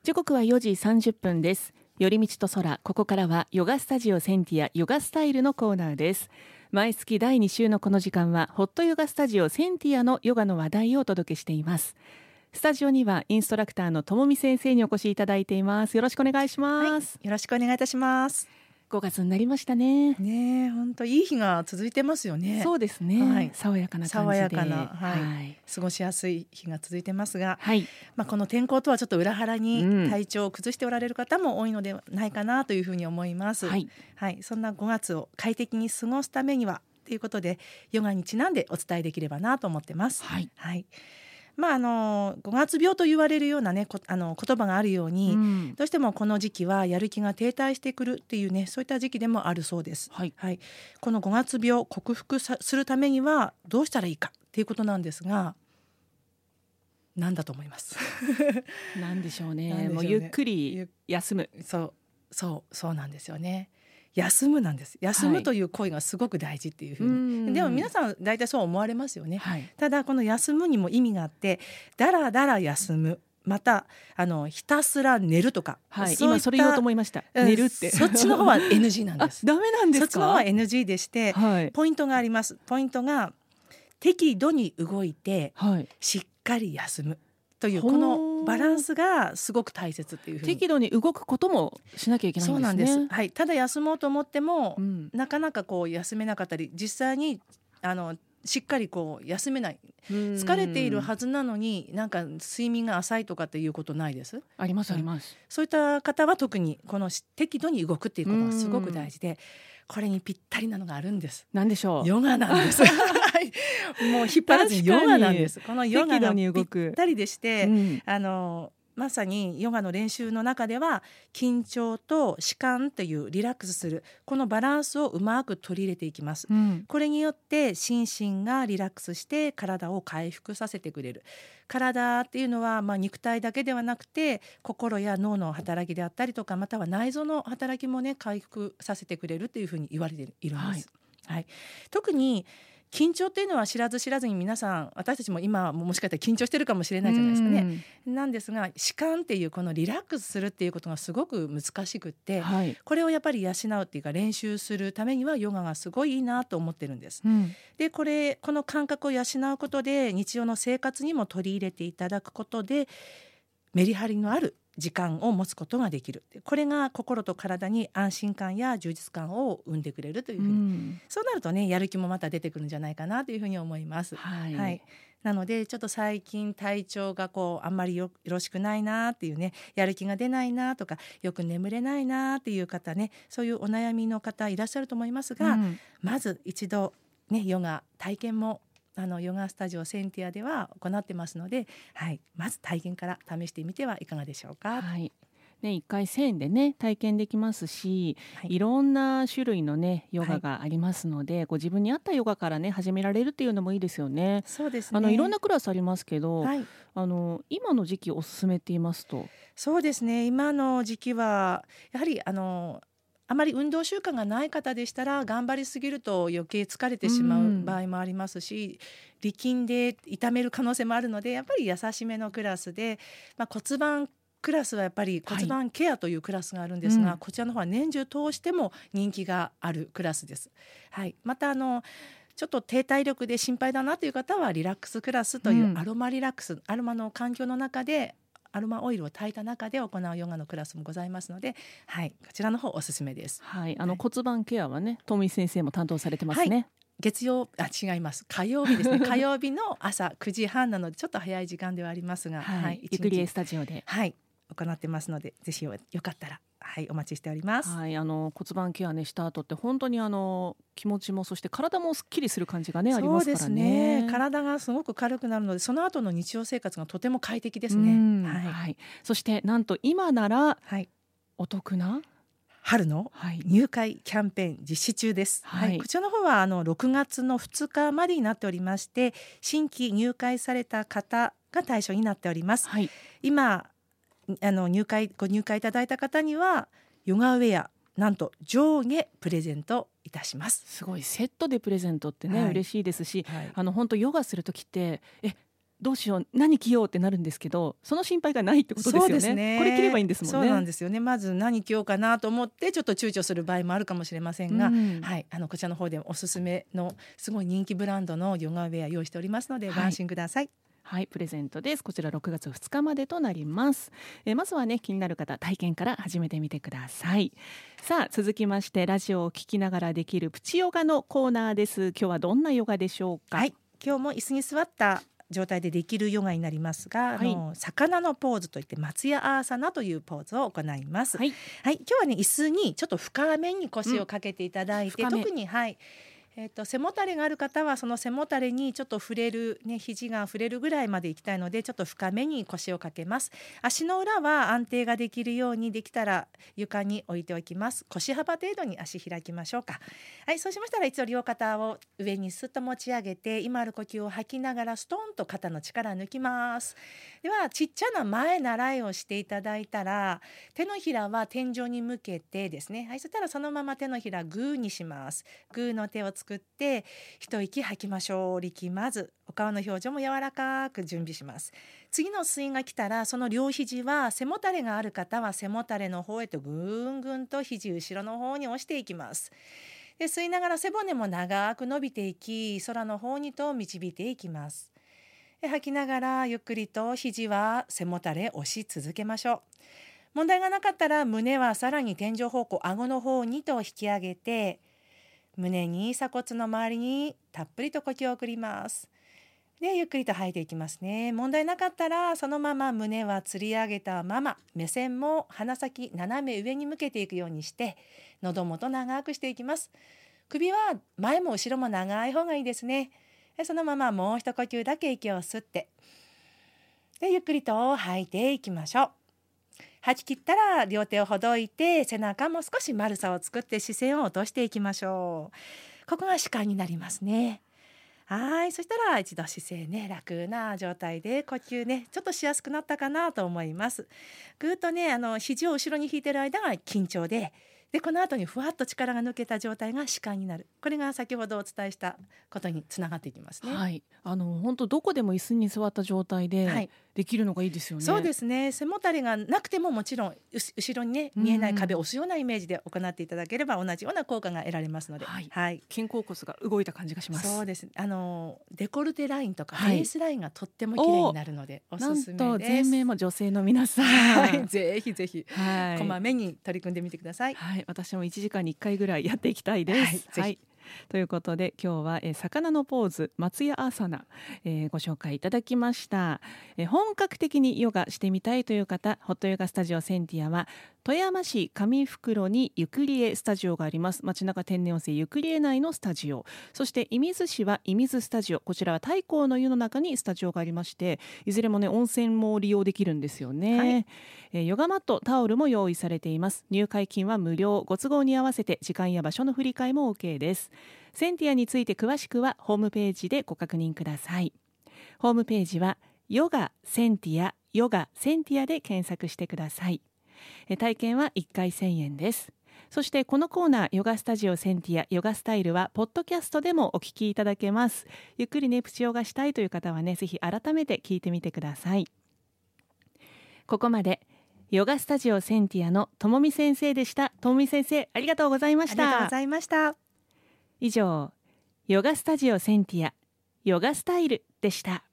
時刻は4時30分です。寄り道と空、ここからはヨガスタジオセンティアヨガスタイルのコーナーです。毎月第2週のこの時間はホットヨガスタジオセンティアのヨガの話題をお届けしています。スタジオにはインストラクターのともみ先生にお越しいただいています。よろしくお願いします。 よろしくお願いいたします。 5月になりましたね。 ねえ、本当いい日が続いてますよね。 そうですね、はい、爽やかな感じで爽やかな、過ごしやすい日が続いてますが、この天候とはちょっと裏腹に体調を崩しておられる方も多いのではないかなというふうに思います。そんな5月を快適に過ごすためにはということで、ヨガにちなんでお伝えできればなと思ってます。5月病と言われるようなね、言葉があるように、どうしてもこの時期はやる気が停滞してくるっていうね、そういった時期でもあるそうです。この5月病を克服するためにはどうしたらいいかっていうことなんですが、何だと思います？ 何でしょうね。もうゆっくり休む。 そうなんですよね。休むなんです。休むという行為がすごく大事っていうふうに、でも皆さん大体そう思われますよね。ただこの休むにも意味があって、だらだら休む、またひたすら寝るとか、 今それ言おうと思いました。寝るってそっちの方は NG なんです。 ダメなんですか？ そっちの方は NG でして、ポイントがあります。ポイントが適度に動いて、しっかり休むというこのバランスがすごく大切っていうふうに。 適度に動くこともしなきゃいけないんですね。 そうなんです。ただ休もうと思っても、なかなかこう休めなかったり、実際にしっかりこう休めない、疲れているはずなのになんか睡眠が浅いとかっていうことないです？ ありますあります。 そういった方は特にこの適度に動くっていうことがすごく大事で、これにぴったりなのがあるんです。 何でしょう？ ヨガなんです。もう引っ張らずにヨガなんです。このヨガがぴったりでして、まさにヨガの練習の中では緊張と弛緩というリラックスするこのバランスをうまく取り入れていきます。これによって心身がリラックスして体を回復させてくれる。体っていうのは肉体だけではなくて、心や脳の働きであったりとか、または内臓の働きもね、回復させてくれるというふうに言われているんです。特に緊張っていうのは知らず知らずに皆さん、私たちも今もしかしたら緊張してるかもしれないじゃないですかね。なんですが、弛緩っていうこのリラックスするっていうことがすごく難しくって、これをやっぱり養うっていうか練習するためにはヨガがすごいいいなと思ってるんです。でこの感覚を養うことで日常の生活にも取り入れていただくことで、メリハリのある時間を持つことができる。これが心と体に安心感や充実感を生んでくれるというふうに、そうなるとね、やる気もまた出てくるんじゃないかなというふうに思います。なのでちょっと最近体調があんまりよろしくないなっていうね、やる気が出ないなとか、よく眠れないなっていう方ね、そういうお悩みの方いらっしゃると思いますが、まず一度ね、ヨガ体験もヨガスタジオセンティアでは行ってますので、まず体験から試してみてはいかがでしょうか。 1回1000円でね体験できますし、いろんな種類のねヨガがありますので、ご自分に合ったヨガからね始められるっていうのもいいですよね。 そうですね。 いろんなクラスありますけど、今の時期おすすめって言いますと？ そうですね、今の時期はやはりあまり運動習慣がない方でしたら、頑張りすぎると余計疲れてしまう場合もありますし、力んで痛める可能性もあるので、やっぱり優しめのクラスで、骨盤クラスはやっぱり骨盤ケアというクラスがあるんですが、こちらの方は年中通しても人気があるクラスです。またちょっと低体力で心配だなという方はリラックスクラスというアロマリラックス、アロマの環境の中でアロマオイルを炊いた中で行うヨガのクラスもございますので、こちらの方おすすめです。 骨盤ケアはね、ともみ先生も担当されてますね。 違います。火曜日ですね。火曜日の朝9時半なのでちょっと早い時間ではありますが、 ゆくりえスタジオで行ってますので、ぜひよかったらお待ちしております。 骨盤ケアねした後って本当に気持ちもそして体もすっきりする感じがねありますからね。そうですね。 体がすごく軽くなるので、その後の日常生活がとても快適ですね。 そしてなんと今ならお得な春の入会キャンペーン実施中です。こちらの方は6月の2日までになっておりまして、新規入会された方が対象になっております。今ご入会いただいた方にはヨガウェアなんと上下プレゼントいたします。 すごいセットでプレゼントってね、嬉しいですし、本当ヨガする時ってどうしよう何着ようってなるんですけど、その心配がないってことですよ ね。これ着ればいいんですもんね。 そうなんですよね。まず何着ようかなと思ってちょっと躊躇する場合もあるかもしれませんが、はい、こちらの方でおすすめのすごい人気ブランドのヨガウェア用意しておりますので、ご安心ください。 はい、プレゼントです。こちら6月2日までとなります。まずはね、気になる方体験から始めてみてください。さあ、続きましてラジオを聞きながらできるプチヨガのコーナーです。今日はどんなヨガでしょうか。 はい、今日も椅子に座った状態でできるヨガになりますが、魚のポーズといって松屋アーサナというポーズを行います。はい、今日はね、椅子にちょっと深めに腰をかけていただいて、特に背もたれがある方はその背もたれにちょっと触れる、肘が触れるぐらいまでいきたいので、ちょっと深めに腰をかけます。足の裏は安定ができるように、できたら床に置いておきます。腰幅程度に足開きましょうか。はい、そうしましたら一度両肩を上にスッと持ち上げて、今ある呼吸を吐きながらストンと肩の力抜きます。ではちっちゃな前習いをしていただいたら、手のひらは天井に向けてですね。はい、そしたらそのまま手のひらグーにします。グーの手を作って一息吐きましょう。力まずお顔の表情も柔らかく準備します。次の吸いが来たら、その両肘は背もたれがある方は背もたれの方へとぐんぐんと肘後ろの方に押していきます。で、吸いながら背骨も長く伸びていき、空の方にと導いていきます。で、吐きながらゆっくりと肘は背もたれ押し続けましょう。問題がなかったら胸はさらに天井方向、顎の方にと引き上げて、胸に鎖骨の周りにたっぷりと呼吸を送ります。で、ゆっくりと吐いていきますね。問題なかったらそのまま胸はつり上げたまま、目線も鼻先斜め上に向けていくようにして喉元長くしていきます。首は前も後ろも長い方がいいですね。で、そのままもう一呼吸だけ息を吸って、でゆっくりと吐いていきましょう。吐き切ったら両手をほどいて、背中も少し丸さを作って視線を落としていきましょう。ここが視界になりますね。はい、そしたら一度姿勢ね、楽な状態で呼吸ね、ちょっとしやすくなったかなと思います。ぐーっとね、肘を後ろに引いてる間が緊張で、この後にふわっと力が抜けた状態が視界になる。これが先ほどお伝えしたことにつながっていきますね。 はい、本当どこでも椅子に座った状態でできるのがいいですよね。 そうですね。背もたれがなくてももちろん後ろにね、見えない壁を押すようなイメージで行っていただければ同じような効果が得られますので、 肩甲骨が動いた感じがします。 そうです。デコルテラインとかフェイスラインがとっても綺麗になるのでおすすめです。 なんと前面も女性の皆さん、 ぜひぜひ、こまめに取り組んでみてください。 はい、私も1時間に1回ぐらいやっていきたいです。 ぜひ。 ということで今日は、魚のポーズ松屋アーサナ、ご紹介いただきました。本格的にヨガしてみたいという方、ホットヨガスタジオセンティアは富山市上袋にゆくりえスタジオがあります。街中天然温泉ゆくりえ内のスタジオ、そして射水市は射水スタジオ、こちらは太閤の湯の中にスタジオがありまして、いずれもね温泉も利用できるんですよね。ヨガマットタオルも用意されています。入会金は無料、ご都合に合わせて時間や場所の振り替えも OK です。センティアについて詳しくはホームページでご確認ください。ホームページはヨガセンティア、ヨガセンティアで検索してください。体験は1回1000円です。そしてこのコーナーヨガスタジオセンティアヨガスタイルはポッドキャストでもお聞きいただけます。ゆっくりねプチヨガしたいという方はね、ぜひ改めて聞いてみてください。ここまでヨガスタジオセンティアのともみ先生でした。ともみ先生、ありがとうございました。 ありがとうございました。 以上、ヨガスタジオセンティアヨガスタイルでした。